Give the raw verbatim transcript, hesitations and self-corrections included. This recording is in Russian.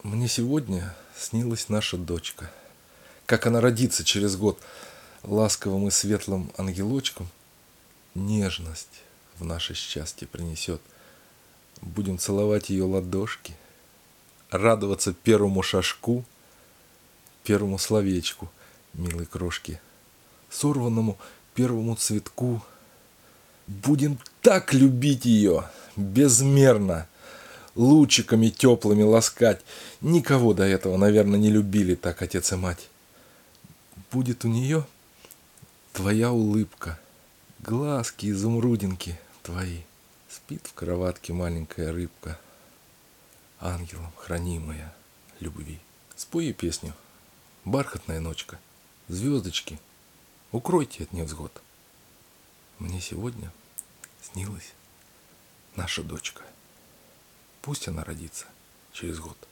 Мне сегодня снилась наша дочка. Как она родится через год ласковым и светлым ангелочком, нежность в наше счастье принесет. Будем целовать ее ладошки, радоваться первому шажку, первому словечку милой крошки, сорванному первому цветку. Будем так любить ее безмерно, лучиками теплыми ласкать. Никого до этого, наверное, не любили так отец и мать. Будет у нее твоя улыбка, глазки изумрудинки твои. Спит в кроватке маленькая рыбка, ангелом хранимая любви. Спой ей песню «Бархатная ночка». Звездочки, укройте от невзгод. Мне сегодня снилась наша дочка. Пусть она родится через год.